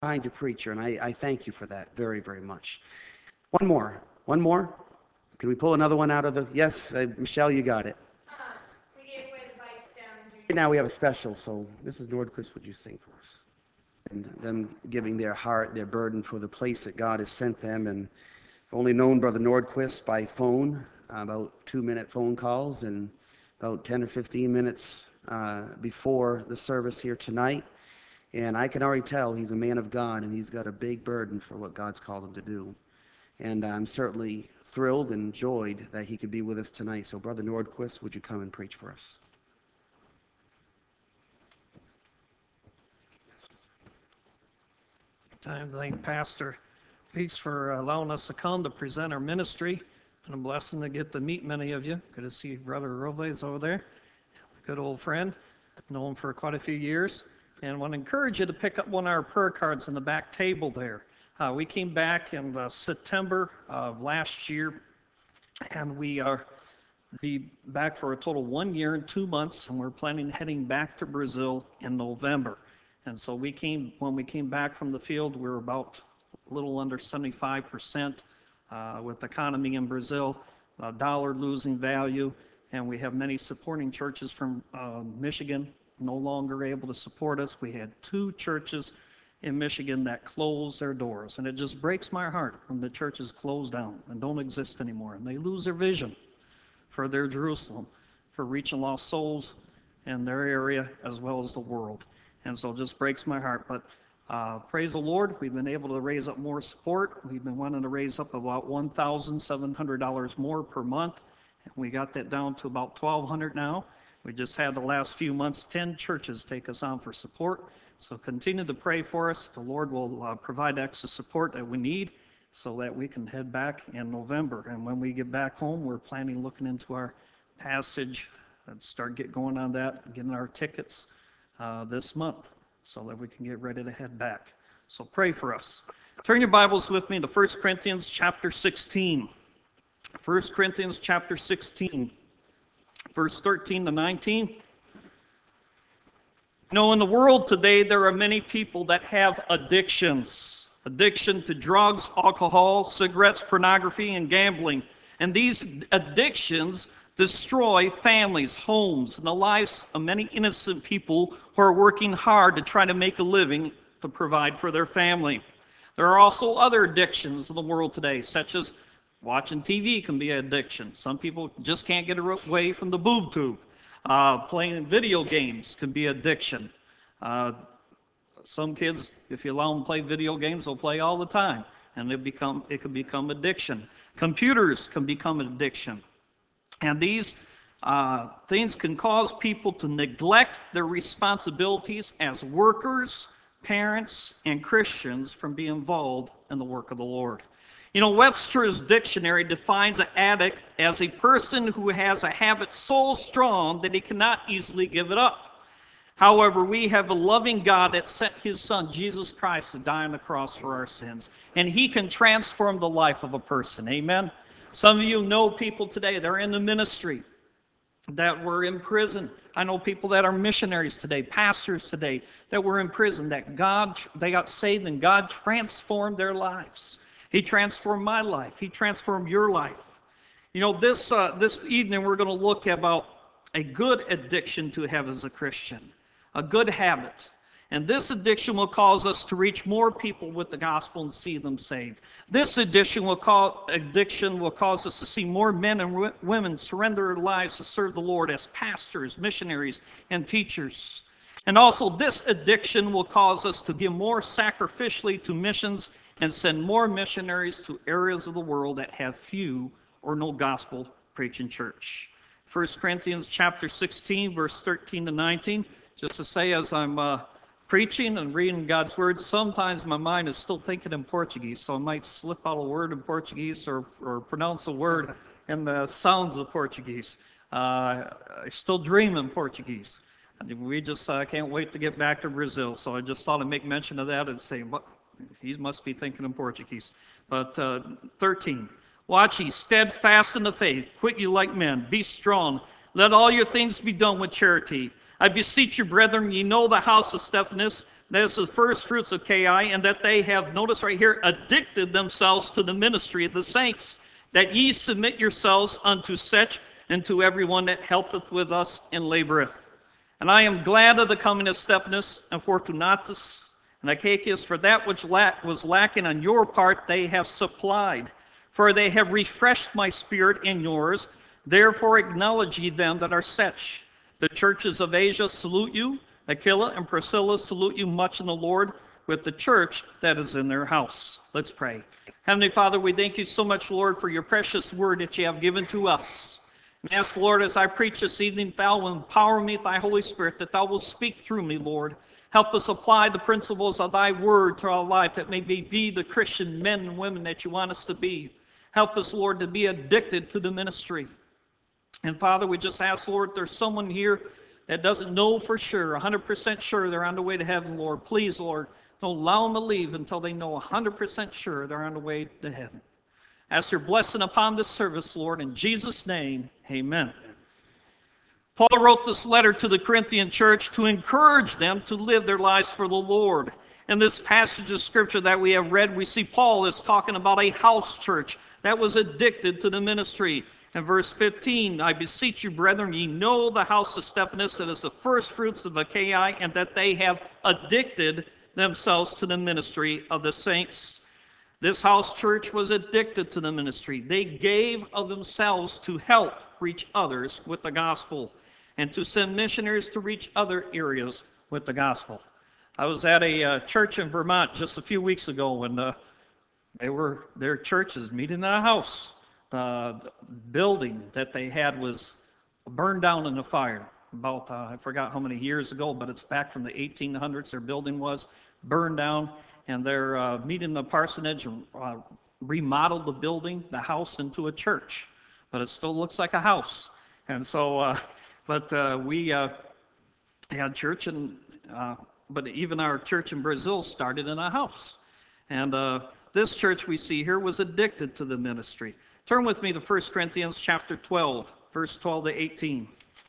behind you, preacher, and I thank you for that very, very much. One more. One more. Can we pull another one out of the? Yes, Michelle, you got it. We gave away the bikes down in June. Now we have a special, so Mrs. Nordquist, would you sing for us? And them giving their heart, their burden for the place that God has sent them. And I've only known Brother Nordquist by phone, about 2-minute phone calls, and about 10 or 15 minutes before the service here tonight. And I can already tell he's a man of God, and he's got a big burden for what God's called him to do. And I'm certainly thrilled and joyed that he could be with us tonight. So, Brother Nordquist, would you come and preach for us? Time to thank Pastor Weeks for allowing us to come to present our ministry. And a blessing to get to meet many of you. Good to see Brother Robles over there. Good old friend. Known him for quite a few years. And I want to encourage you to pick up one of our prayer cards in the back table there. We came back in September of last year, and we are be back for a total 1 year and 2 months, and we're planning heading back to Brazil in November. And so when we came back from the field, we were about a little under 75% with the economy in Brazil, dollar losing value, and we have many supporting churches from Michigan no longer able to support us. We had 2 churches in Michigan that closed their doors, and it just breaks my heart when the churches close down and don't exist anymore, and they lose their vision for their Jerusalem, for reaching lost souls in their area as well as the world. And so it just breaks my heart. But praise the Lord, we've been able to raise up more support. We've been wanting to raise up about $1,700 more per month. And we got that down to about $1,200 now. We just had the last few months 10 churches take us on for support. So continue to pray for us. The Lord will provide extra support that we need so that we can head back in November. And when we get back home, we're planning looking into our passage and start going on that, getting our tickets this month so that we can get ready to head back. So pray for us. Turn your Bibles with me to 1 Corinthians chapter 16. 1 Corinthians chapter 16, verse 13 to 19. You know, in the world today, there are many people that have addictions. Addiction to drugs, alcohol, cigarettes, pornography, and gambling. And these addictions destroy families, homes, and the lives of many innocent people who are working hard to try to make a living to provide for their family. There are also other addictions in the world today, such as watching TV can be an addiction. Some people just can't get away from the boob tube. Playing video games can be addiction. Some kids, if you allow them to play video games, they'll play all the time, and it can become addiction. Computers can become an addiction. And these things can cause people to neglect their responsibilities as workers, parents, and Christians from being involved in the work of the Lord. You know, Webster's dictionary defines an addict as a person who has a habit so strong that he cannot easily give it up. However, we have a loving God that sent his son, Jesus Christ, to die on the cross for our sins. And he can transform the life of a person. Amen? Some of you know people today, they're in the ministry, that were in prison. I know people that are missionaries today, pastors today, that were in prison, that they got saved and God transformed their lives. He transformed my life. He transformed your life. You know, this evening we're going to look about a good addiction to have as a Christian, a good habit. And this addiction will cause us to reach more people with the gospel and see them saved. This addiction will cause us to see more men and women surrender their lives to serve the Lord as pastors, missionaries, and teachers. And also, this addiction will cause us to give more sacrificially to missions and send more missionaries to areas of the world that have few or no gospel preaching church. 1 Corinthians chapter 16, verse 13 to 19. Just to say, as I'm preaching and reading God's word, sometimes my mind is still thinking in Portuguese, so I might slip out a word in Portuguese or pronounce a word in the sounds of Portuguese. I still dream in Portuguese. We just can't wait to get back to Brazil, so I just thought I'd make mention of that and say, what? He must be thinking in Portuguese. But 13, watch ye, steadfast in the faith, quit you like men, be strong, let all your things be done with charity. I beseech you, brethren, ye know the house of Stephanus, That is the first fruits of KI, and that they have, notice right here, addicted themselves to the ministry of the saints, that ye submit yourselves unto such, and to everyone that helpeth with us and laboreth. And I am glad of the coming of Stephanus and Fortunatus and Achaicus, for that which was lacking on your part they have supplied. For they have refreshed my spirit and yours. Therefore acknowledge ye them that are such. The churches of Asia salute you. Aquila and Priscilla salute you much in the Lord, with the church that is in their house. Let's pray. Heavenly Father, we thank you so much, Lord, for your precious word that you have given to us. And ask, Lord, as I preach this evening, thou will empower me with thy Holy Spirit, that thou wilt speak through me, Lord. Help us apply the principles of thy word to our life, that may be the Christian men and women that you want us to be. Help us, Lord, to be addicted to the ministry. And Father, we just ask, Lord, if there's someone here that doesn't know for sure, 100% sure they're on the way to heaven, Lord, please, Lord, don't allow them to leave until they know 100% sure they're on the way to heaven. Ask your blessing upon this service, Lord, in Jesus' name, amen. Paul wrote this letter to the Corinthian church to encourage them to live their lives for the Lord. In this passage of scripture that we have read, we see Paul is talking about a house church that was addicted to the ministry. In verse 15, I beseech you, brethren, ye know the house of Stephanus, that is the first fruits of Achaia, and that they have addicted themselves to the ministry of the saints. This house church was addicted to the ministry. They gave of themselves to help reach others with the gospel and to send missionaries to reach other areas with the gospel. I was at a church in Vermont just a few weeks ago, and their churches meeting in a house. The building that they had was burned down in a fire about, I forgot how many years ago, but it's back from the 1800s. Their building was burned down, and they're meeting the parsonage and remodeled the building, the house, into a church. But it still looks like a house. And so, we had church, but even our church in Brazil started in a house. And this church we see here was addicted to the ministry. Turn with me to 1 Corinthians chapter 12, verse 12 to 18.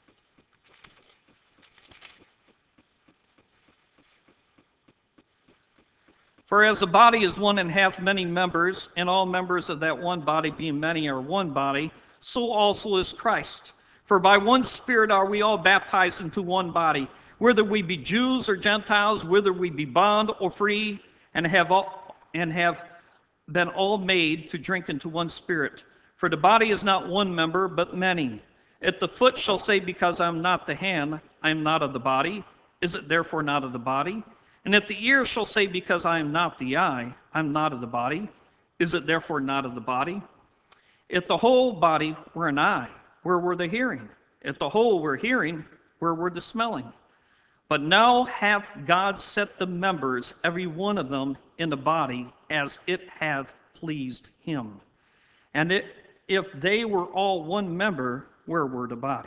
For as the body is one and hath many members, and all members of that one body being many are one body, so also is Christ. For by one Spirit are we all baptized into one body, whether we be Jews or Gentiles, whether we be bond or free, and have been all made to drink into one Spirit. For the body is not one member, but many. If the foot shall say, because I am not the hand, I am not of the body, is it therefore not of the body? And if the ear shall say, because I am not the eye, I am not of the body, is it therefore not of the body? If the whole body were an eye, where were the hearing? If the whole were hearing, where were the smelling? But now hath God set the members, every one of them, in the body, as it hath pleased him. And if they were all one member, where were the body?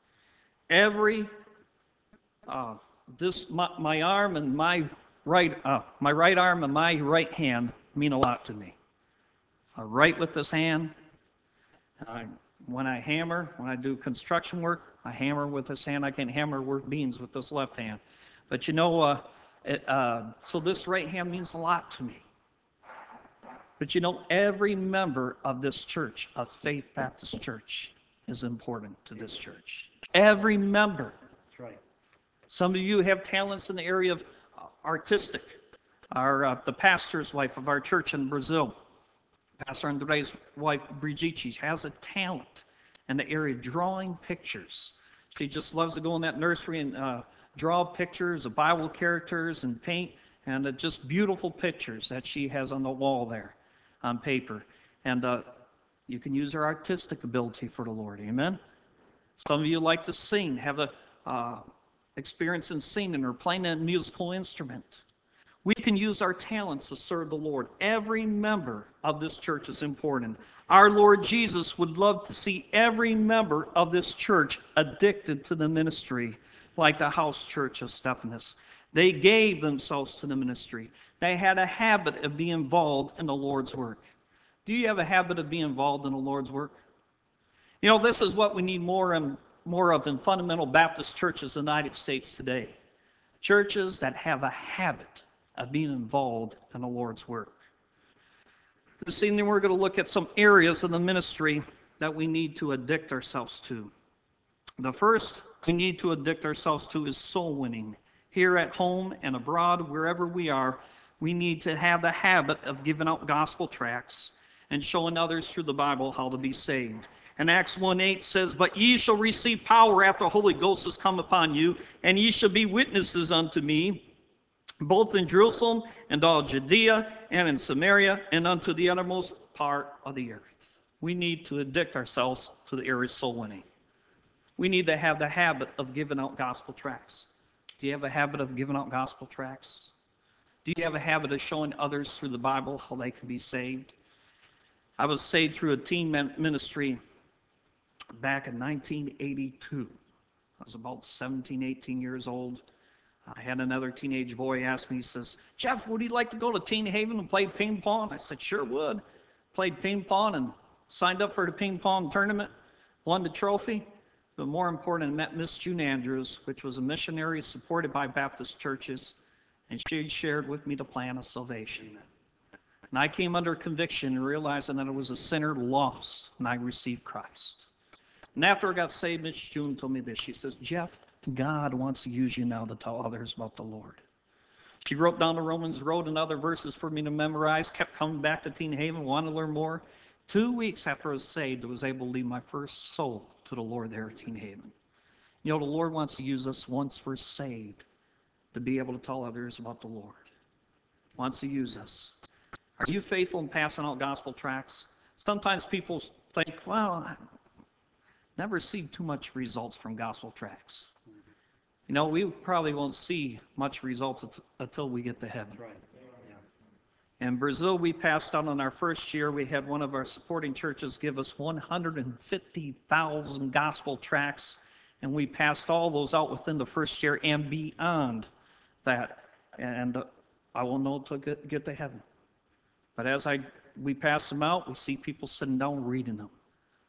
My arm and my right arm and my right hand mean a lot to me. I write with this hand. When I hammer, when I do construction work, I hammer with this hand. I can hammer work beams with this left hand. But so this right hand means a lot to me. But every member of this church, of Faith Baptist Church, is important to this church. Every member. That's right. Some of you have talents in the area of artistic. The pastor's wife of our church in Brazil, Pastor Andre's wife, Brigitte, has a talent in the area of drawing pictures. She just loves to go in that nursery and draw pictures of Bible characters and paint, and just beautiful pictures that she has on the wall there on paper. And you can use her artistic ability for the Lord. Amen? Some of you like to sing, have a experience in singing or playing a musical instrument. We can use our talents to serve the Lord. Every member of this church is important. Our Lord Jesus would love to see every member of this church addicted to the ministry, like the house church of Stephanus. They gave themselves to the ministry. They had a habit of being involved in the Lord's work. Do you have a habit of being involved in the Lord's work? This is what we need more of in fundamental Baptist churches in the United States today. churches that have a habit of being involved in the Lord's work. This evening, we're going to look at some areas of the ministry that we need to addict ourselves to. The first we need to addict ourselves to is soul winning. Here at home and abroad, wherever we are, we need to have the habit of giving out gospel tracts and showing others through the Bible how to be saved. And Acts 1:8 says, "But ye shall receive power after the Holy Ghost has come upon you, and ye shall be witnesses unto me, both in Jerusalem and all Judea and in Samaria and unto the uttermost part of the earth." We need to addict ourselves to the area of soul winning. We need to have the habit of giving out gospel tracts. Do you have a habit of giving out gospel tracts? Do you have a habit of showing others through the Bible how they can be saved? I was saved through a teen ministry back in 1982. I was about 17, 18 years old. I had another teenage boy ask me, he says, "Jeff, would you like to go to Teen Haven and play ping pong?" I said, "Sure would." Played ping pong and signed up for the ping pong tournament, won the trophy. But more important, I met Miss June Andrews, which was a missionary supported by Baptist churches, and she shared with me the plan of salvation. And I came under conviction, realizing that I was a sinner lost, and I received Christ. And after I got saved, Miss June told me this. She says, "Jeff, God wants to use you now to tell others about the Lord." She wrote down the Romans Road and other verses for me to memorize, kept coming back to Teen Haven, wanted to learn more. 2 weeks after I was saved, I was able to lead my first soul to the Lord there at Teen Haven. You know, the Lord wants to use us once we're saved to be able to tell others about the Lord. Wants to use us. Are you faithful in passing out gospel tracts? Sometimes people think, well, I never see too much results from gospel tracts. You know, we probably won't see much results until we get to heaven. That's right. In Brazil, we passed out on our first year. We had one of our supporting churches give us 150,000 gospel tracts, and we passed all those out within the first year and beyond that. And I will know to get to heaven. But as we pass them out, we see people sitting down reading them.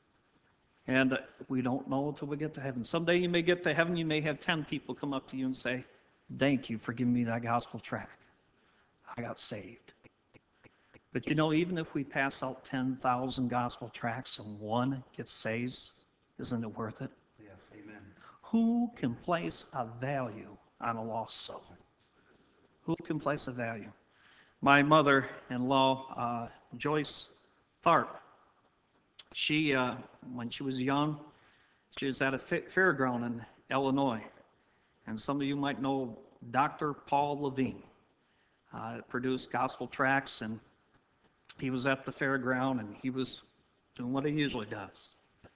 And we don't know until we get to heaven. Someday you may get to heaven, you may have 10 people come up to you and say, "Thank you for giving me that gospel tract. I got saved." But you know, even if we pass out 10,000 gospel tracts and one gets saved, isn't it worth it? Yes, amen. Who can place a value on a lost soul? Who can place a value? My mother-in-law, Joyce Tharp, she, when she was young, she was at a fairground in Illinois. And some of you might know Dr. Paul Levine. Produced gospel tracts, and he was at the fairground, and he was doing what he usually does.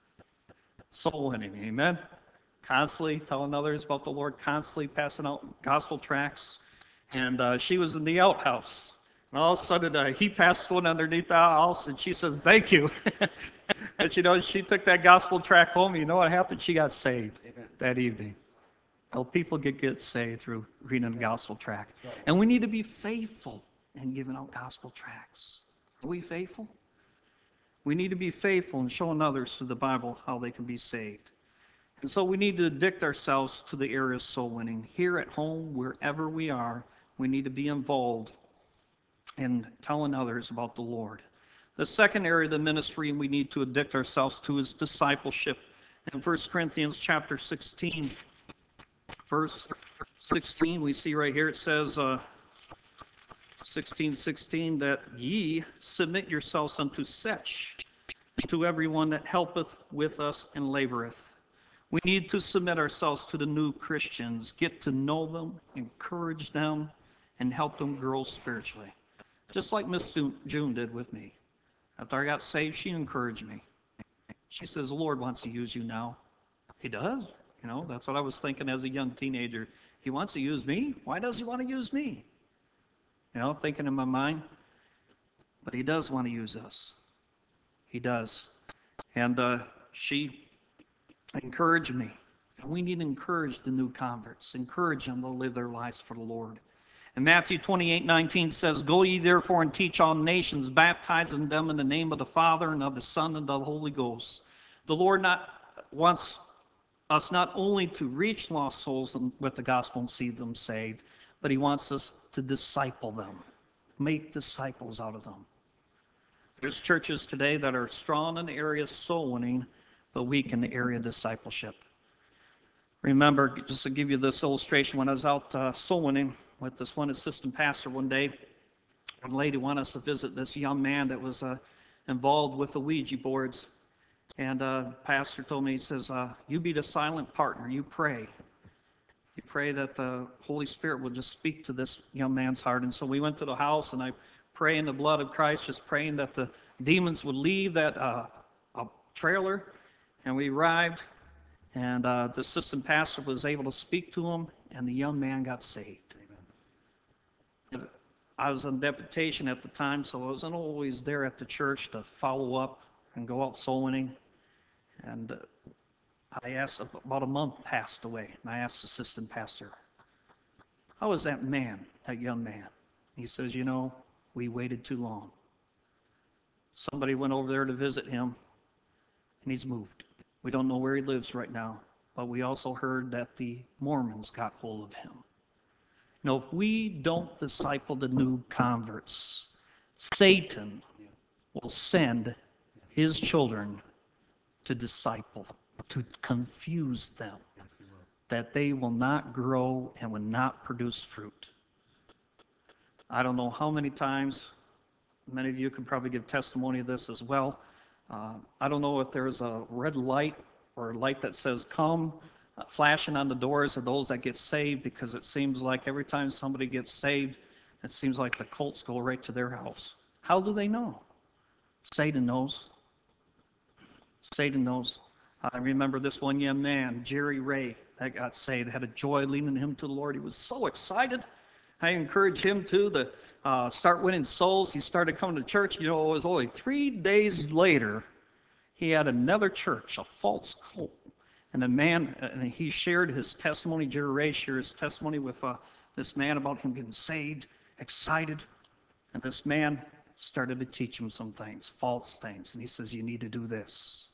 Soul winning, amen? Constantly telling others about the Lord, constantly passing out gospel tracts. And she was in the outhouse. And all of a sudden, he passed one underneath the house, and she says, "Thank you." But you know, she took that gospel tract home. You know what happened? She got saved that evening. Well, people get saved through reading the gospel tract. And we need to be faithful in giving out gospel tracts. Are we faithful? We need to be faithful in showing others through the Bible how they can be saved. And so we need to addict ourselves to the area of soul winning. Here at home, wherever we are, we need to be involved in telling others about the Lord. The second area of the ministry we need to addict ourselves to is discipleship. In 1 Corinthians chapter 16, verse 16, we see right here, it says, 16:16, that ye submit yourselves unto such, to everyone that helpeth with us and laboreth. We need to submit ourselves to the new Christians, get to know them, encourage them, and help them grow spiritually. Just like Miss June did with me. After I got saved, she encouraged me. She says, "The Lord wants to use you now." He does. You know, that's what I was thinking as a young teenager. He wants to use me? Why does he want to use me? You know, thinking in my mind. But he does want to use us. He does. And she encouraged me. And we need to encourage the new converts, encourage them to live their lives for the Lord. And Matthew 28:19 says, "Go ye therefore and teach all nations, baptizing them in the name of the Father and of the Son and of the Holy Ghost." The Lord not wants us not only to reach lost souls with the gospel and see them saved, but he wants us to disciple them, make disciples out of them. There's churches today that are strong in the area of soul winning, but weak in the area of discipleship. Remember, just to give you this illustration, when I was out soul winning with this one assistant pastor one day, one lady wanted us to visit this young man that was involved with the Ouija boards. And pastor told me, he says, you be the silent partner, you pray. You pray that the Holy Spirit will just speak to this young man's heart. And so we went to the house, and I pray in the blood of Christ, just praying that the demons would leave that trailer. And we arrived, and the assistant pastor was able to speak to him, and the young man got saved. Amen. I was on deputation at the time, so I wasn't always there at the church to follow up and go out soul winning. And I asked, about a month passed away, and I asked the assistant pastor, how was that man, that young man? He says, you know, we waited too long. Somebody went over there to visit him, and he's moved. We don't know where he lives right now, but we also heard that the Mormons got hold of him. You know, if we don't disciple the new converts, Satan will send his children to disciple, to confuse them, that they will not grow and will not produce fruit. I don't know how many times, many of you could probably give testimony of this as well. I don't know if there's a red light or a light that says come, flashing on the doors of those that get saved, because it seems like every time somebody gets saved, it seems like the cults go right to their house. How do they know? Satan knows. Satan knows. I remember this one young man, Jerry Ray, that got saved, had a joy leading him to the Lord. He was so excited. I encouraged him to start winning souls. He started coming to church. You know, it was only 3 days later, he had another church, a false cult. And the man, and he shared his testimony, Jerry Ray shared his testimony with this man about him getting saved, excited. And this man started to teach him some things, false things. And he says, you need to do this.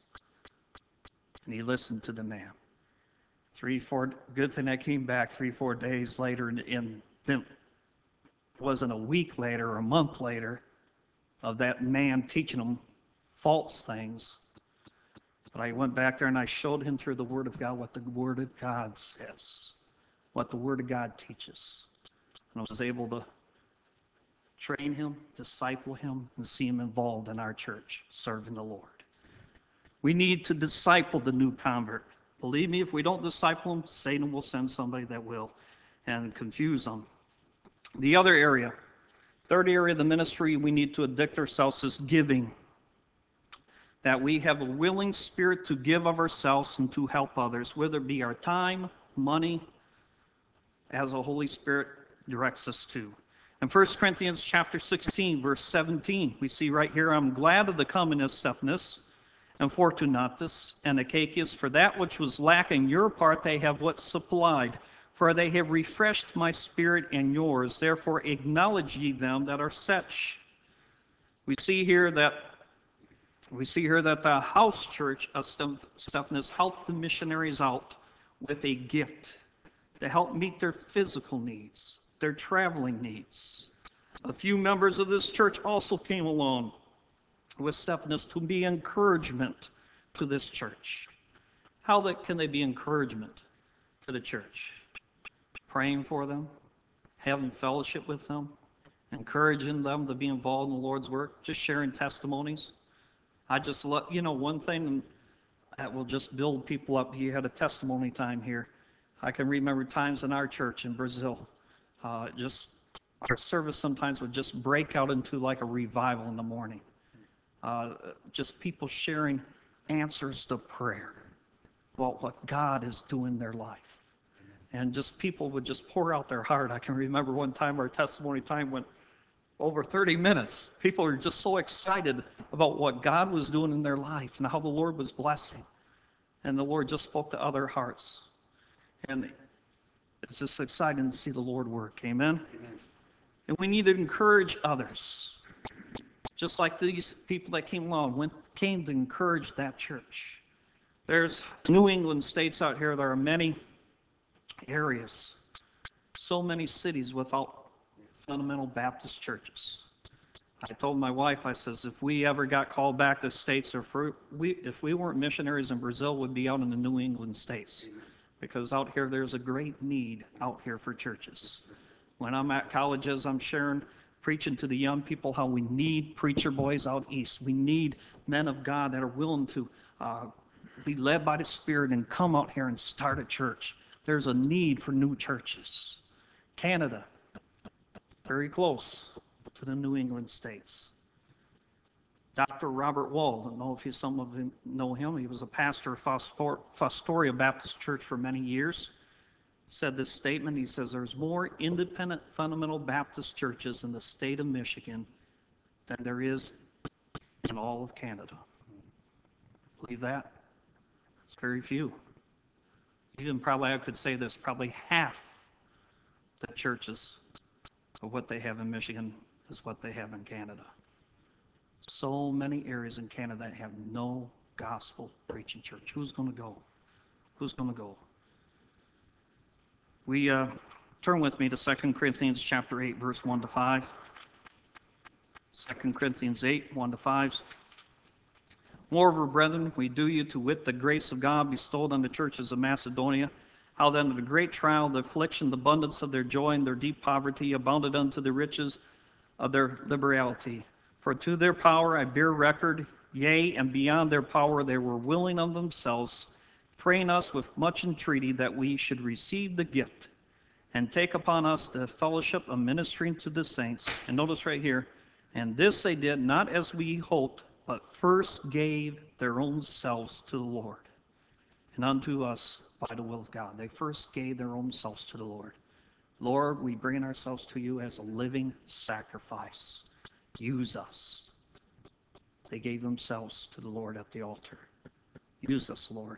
And he listened to the man. Good thing I came back 3-4 days later, and then it wasn't a week later or a month later of that man teaching him false things. But I went back there and I showed him through the Word of God what the Word of God says, what the Word of God teaches. And I was able to train him, disciple him, and see him involved in our church, serving the Lord. We need to disciple the new convert. Believe me, if we don't disciple them, Satan will send somebody that will and confuse them. The other area, third area of the ministry we need to addict ourselves is giving. That we have a willing spirit to give of ourselves and to help others, whether it be our time, money, as the Holy Spirit directs us to. In 1 Corinthians chapter 16, verse 17, we see right here, I'm glad of the coming of Stephanas and Fortunatus and Achaicus, for that which was lacking your part they have what supplied, for they have refreshed my spirit and yours. Therefore acknowledge ye them that are such. We see here that the house church of Stephanas helped the missionaries out with a gift to help meet their physical needs, their traveling needs. A few members of this church also came along with Stephanas to be encouragement to this church. How can they be encouragement to the church? Praying for them, having fellowship with them, encouraging them to be involved in the Lord's work, just sharing testimonies. I just love, one thing that will just build people up. You had a testimony time here. I can remember times in our church in Brazil, just our service sometimes would just break out into like a revival in the morning. Just people sharing answers to prayer about what God is doing in their life. And just people would just pour out their heart. I can remember one time our testimony time went over 30 minutes. People were just so excited about what God was doing in their life and how the Lord was blessing. And the Lord just spoke to other hearts. And it's just exciting to see the Lord work. Amen? And we need to encourage others. Just like these people that came along, came to encourage that church. There's New England states out here. There are many areas, so many cities without fundamental Baptist churches. I told my wife, I says, if we ever got called back to the States, or if we weren't missionaries in Brazil, we'd be out in the New England states. Because out here, there's a great need out here for churches. When I'm at colleges, I'm sharing, preaching to the young people how we need preacher boys out east. We need men of God that are willing to be led by the Spirit and come out here and start a church. There's a need for new churches. Canada, very close to the New England states. Dr. Robert Wall, I don't know if some of you know him. He was a pastor of Fostoria Baptist Church for many years. Said this statement. He says, there's more independent fundamental Baptist churches in the state of Michigan than there is in all of Canada. Believe that? It's very few. Even probably, I could say this, probably half the churches of what they have in Michigan is what they have in Canada. So many areas in Canada that have no gospel preaching church. Who's going to go? Who's going to go? We turn with me to 2 Corinthians chapter 8, verse 1 to 5. 2 Corinthians 8, 1 to 5. Moreover, brethren, we do you to wit the grace of God bestowed on the churches of Macedonia, how then the great trial, the affliction, the abundance of their joy, and their deep poverty abounded unto the riches of their liberality. For to their power I bear record, yea, and beyond their power they were willing of themselves, praying us with much entreaty that we should receive the gift and take upon us the fellowship of ministering to the saints. And notice right here, and this they did not as we hoped, but first gave their own selves to the Lord and unto us by the will of God. They first gave their own selves to the Lord. Lord, we bring ourselves to you as a living sacrifice. Use us. They gave themselves to the Lord at the altar. Use us, Lord.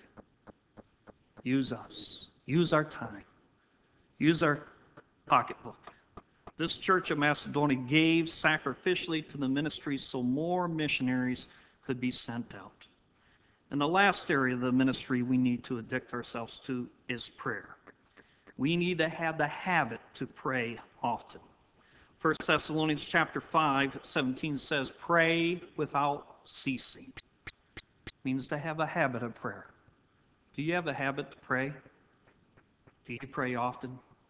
Use us. Use our time. Use our pocketbook. This church of Macedonia gave sacrificially to the ministry so more missionaries could be sent out. And the last area of the ministry we need to addict ourselves to is prayer. We need to have the habit to pray often. 1 Thessalonians chapter 5, 17 says, pray without ceasing. It means to have a habit of prayer. Do you have the habit to pray? Do you pray often?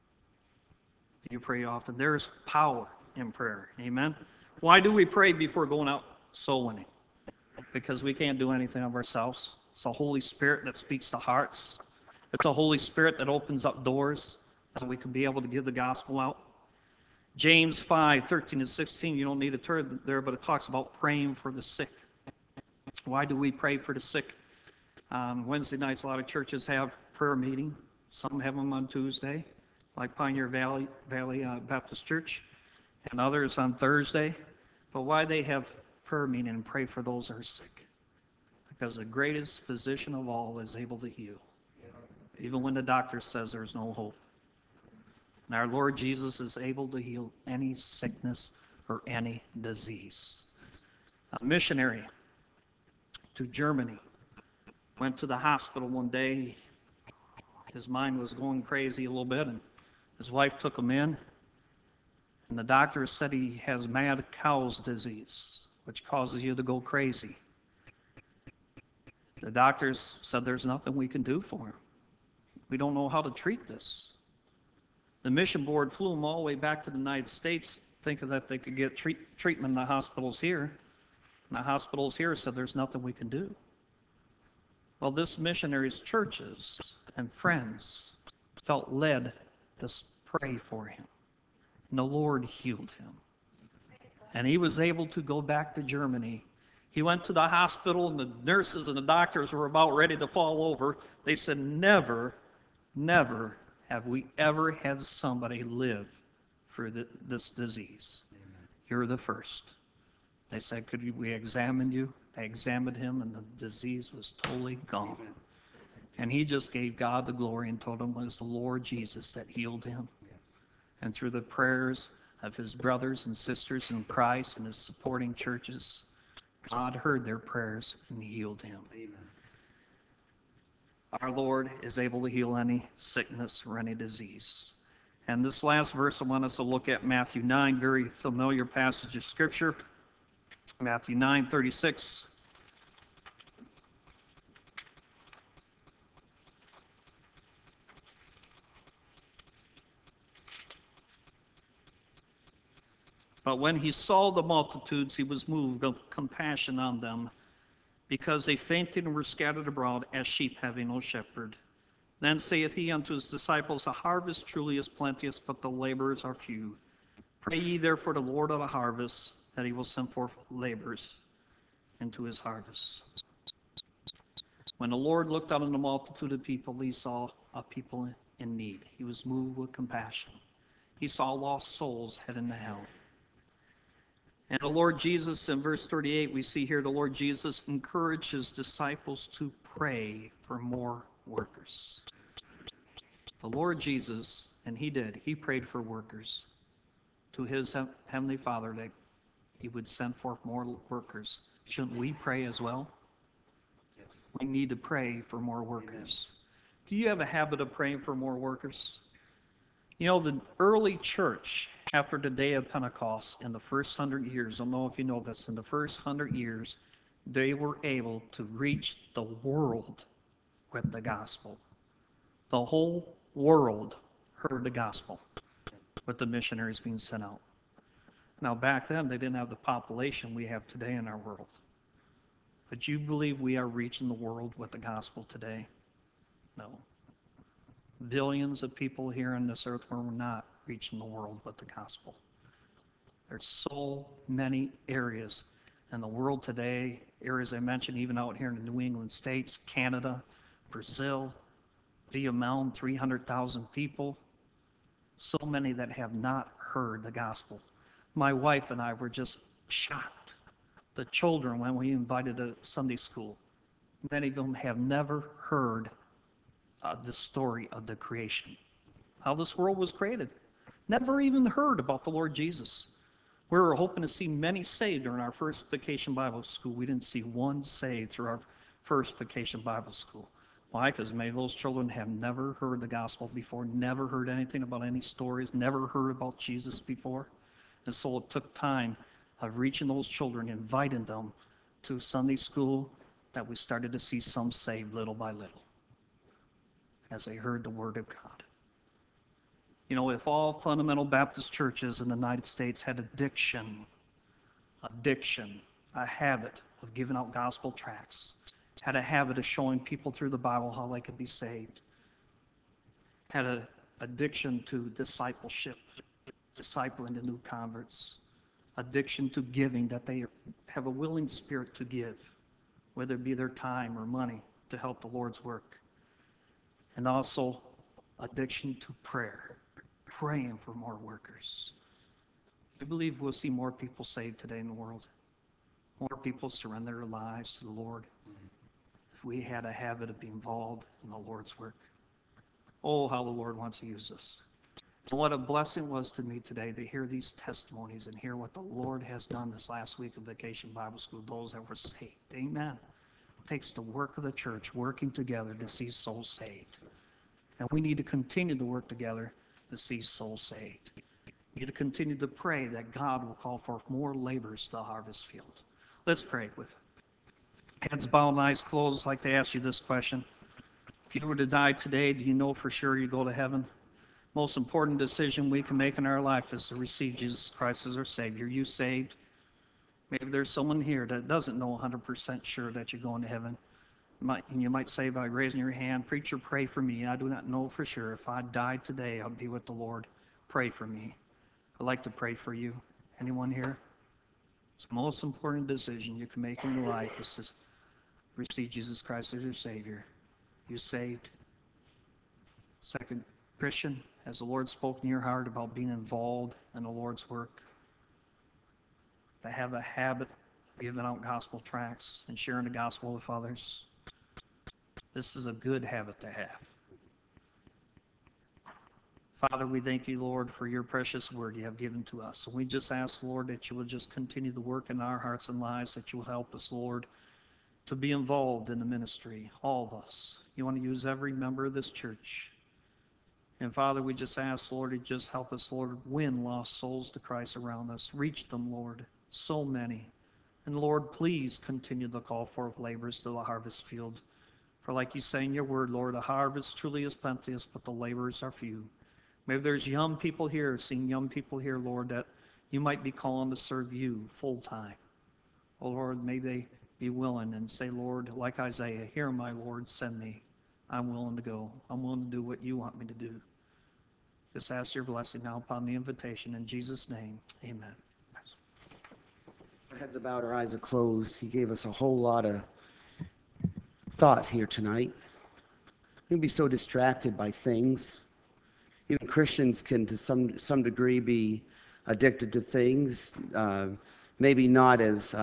Do you pray often? There's power in prayer. Amen? Why do we pray before going out soul winning? Because we can't do anything of ourselves. It's the Holy Spirit that speaks to hearts. It's the Holy Spirit that opens up doors so we can be able to give the gospel out. James 5, 13 and 16, you don't need to turn there, but it talks about praying for the sick. Why do we pray for the sick? On Wednesday nights, a lot of churches have prayer meeting. Some have them on Tuesday, like Pioneer Valley Baptist Church, and others on Thursday. But why they have prayer meeting and pray for those who are sick? Because the greatest physician of all is able to heal, even when the doctor says there's no hope. And our Lord Jesus is able to heal any sickness or any disease. A missionary to Germany went to the hospital one day. His mind was going crazy a little bit, and his wife took him in, and the doctor said he has mad cow's disease, which causes you to go crazy. The doctors said there's nothing we can do for him. We don't know how to treat this. The mission board flew him all the way back to the United States, thinking that they could get treatment in the hospitals here. And the hospitals here said there's nothing we can do. Well, this missionary's churches and friends felt led to pray for him. And the Lord healed him. And he was able to go back to Germany. He went to the hospital, and the nurses and the doctors were about ready to fall over. They said, never have we ever had somebody live through this disease. Amen. You're the first. They said, could we examine you? They examined him, and the disease was totally gone. Amen. And he just gave God the glory and told him it was the Lord Jesus that healed him. Yes. And through the prayers of his brothers and sisters in Christ and his supporting churches, God heard their prayers and healed him. Amen. Our Lord is able to heal any sickness or any disease. And this last verse, I want us to look at Matthew 9, very familiar passage of Scripture. Matthew 9:36. But when he saw the multitudes, he was moved with compassion on them, because they fainted and were scattered abroad as sheep having no shepherd. Then saith he unto his disciples, the harvest truly is plenteous, but the laborers are few. Pray ye therefore the Lord of the harvest, that he will send forth laborers into his harvest. When the Lord looked out on the multitude of people, he saw a people in need. He was moved with compassion. He saw lost souls heading to hell. And the Lord Jesus, in verse 38, we see here the Lord Jesus encouraged his disciples to pray for more workers. The Lord Jesus, and he did, he prayed for workers to his heavenly Father that he would send forth more workers. Shouldn't we pray as well? Yes. We need to pray for more workers. Do you have a habit of praying for more workers? You know, the early church, after the day of Pentecost, in the first 100 years, I don't know if you know this, in the first 100 years, they were able to reach the world with the gospel. The whole world heard the gospel with the missionaries being sent out. Now, back then, they didn't have the population we have today in our world. But you believe we are reaching the world with the gospel today? No. Billions of people here on this earth were not reaching the world with the gospel. There's so many areas in the world today, areas I mentioned even out here in the New England states, Canada, Brazil, Vietnam, 300,000 people. So many that have not heard the gospel. My wife and I were just shocked. The children, when we invited to Sunday school, many of them have never heard the story of the creation, how this world was created. Never even heard about the Lord Jesus. We were hoping to see many saved during our first Vacation Bible School. We didn't see one saved through our first Vacation Bible School. Why? Because many of those children have never heard the gospel before, never heard anything about any stories, never heard about Jesus before. And so it took time of reaching those children, inviting them to Sunday school, that we started to see some saved little by little as they heard the word of God. You know, if all fundamental Baptist churches in the United States had addiction, a habit of giving out gospel tracts, had a habit of showing people through the Bible how they could be saved, had an addiction to discipleship, discipling the new converts, addiction to giving, that they have a willing spirit to give, whether it be their time or money to help the Lord's work. And also addiction to prayer, praying for more workers. I believe we'll see more people saved today in the world. More people surrender their lives to the Lord. If we had a habit of being involved in the Lord's work. Oh, how the Lord wants to use us. And what a blessing was to me today to hear these testimonies and hear what the Lord has done this last week of Vacation Bible School, those that were saved. Amen. It takes the work of the church working together to see souls saved. And we need to continue to work together to see souls saved. We need to continue to pray that God will call forth more laborers to the harvest field. Let's pray with heads bowed and eyes closed. I'd like to ask you this question. If you were to die today, do you know for sure you go to heaven? Most important decision we can make in our life is to receive Jesus Christ as our Savior. You saved? Maybe there's someone here that doesn't know 100% sure that you're going to heaven. You might say by raising your hand, preacher, pray for me. I do not know for sure. If I died today, I'll be with the Lord. Pray for me. I'd like to pray for you. Anyone here? It's the most important decision you can make in your life is to receive Jesus Christ as your Savior. You saved? Second, Christian, has the Lord spoken in your heart about being involved in the Lord's work? To have a habit of giving out gospel tracts and sharing the gospel with others? This is a good habit to have. Father, we thank you, Lord, for your precious word you have given to us. And we just ask, Lord, that you will just continue to work in our hearts and lives, that you will help us, Lord, to be involved in the ministry, all of us. You want to use every member of this church. And Father, we just ask, Lord, to just help us, Lord, win lost souls to Christ around us. Reach them, Lord, so many. And Lord, please continue to call forth laborers to the harvest field. For like you say in your word, Lord, the harvest truly is plenteous, but the laborers are few. Maybe there's young people here, seeing young people here, Lord, that you might be calling to serve you full time. Oh, Lord, may they be willing and say, Lord, like Isaiah, here, my Lord, send me. I'm willing to go. I'm willing to do what you want me to do. Just ask your blessing now upon the invitation. In Jesus' name, amen. Our heads are bowed, our eyes are closed. He gave us a whole lot of thought here tonight. We can be so distracted by things. Even Christians can, to some degree, be addicted to things. Maybe not as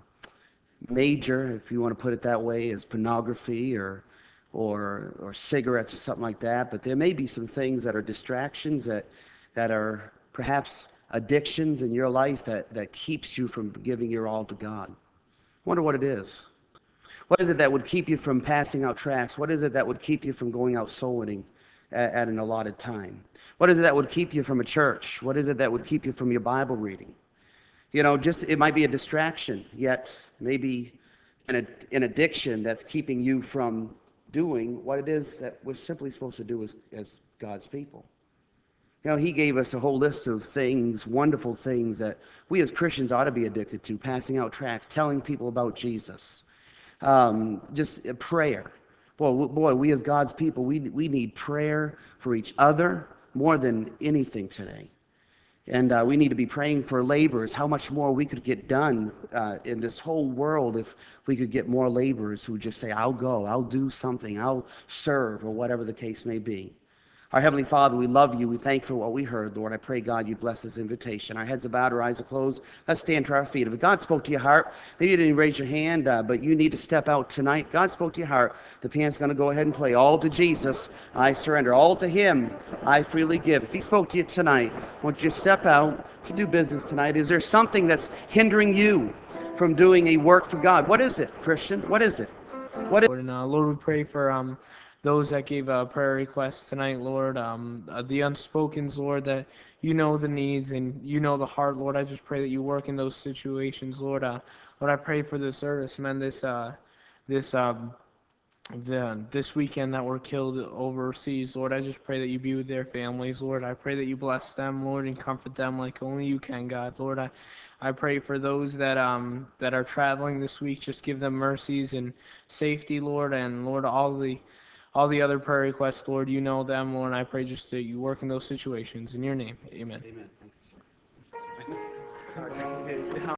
major, if you want to put it that way, as pornography or cigarettes or something like that. But there may be some things that are distractions that are perhaps addictions in your life that keeps you from giving your all to God. I wonder what it is. What is it that would keep you from passing out tracts? What is it that would keep you from going out soul winning at an allotted time? What is it that would keep you from a church? What is it that would keep you from your Bible reading? You know, just it might be a distraction, yet maybe an addiction that's keeping you from doing what it is that we're simply supposed to do as God's people. You know, he gave us a whole list of things, wonderful things that we as Christians ought to be addicted to, passing out tracts, telling people about Jesus, just prayer. Boy, we as God's people, we need prayer for each other more than anything today. And we need to be praying for laborers. How much more we could get done in this whole world if we could get more laborers who just say, I'll go, I'll do something, I'll serve, or whatever the case may be. Our Heavenly Father, we love you. We thank you for what we heard, Lord. I pray, God, you bless this invitation. Our heads are bowed, our eyes are closed. Let's stand to our feet. If God spoke to your heart, maybe you didn't raise your hand, but you need to step out tonight. God spoke to your heart. The piano's going to go ahead and play. All to Jesus, I surrender. All to Him, I freely give. If He spoke to you tonight, won't you step out to do business tonight? Is there something that's hindering you from doing a work for God? What is it, Christian? What is it? Lord, and Lord, we pray for those that gave prayer requests tonight, Lord, the unspokens, Lord, that you know the needs and you know the heart, Lord. I just pray that you work in those situations, Lord. Lord, I pray for the servicemen this weekend that were killed overseas, Lord. I just pray that you be with their families, Lord. I pray that you bless them, Lord, and comfort them like only you can, God. Lord, I pray for those that are traveling this week. Just give them mercies and safety, Lord, and Lord, all the other prayer requests, Lord, you know them, Lord, and I pray just that you work in those situations. In your name, amen. Amen. Thank you, sir.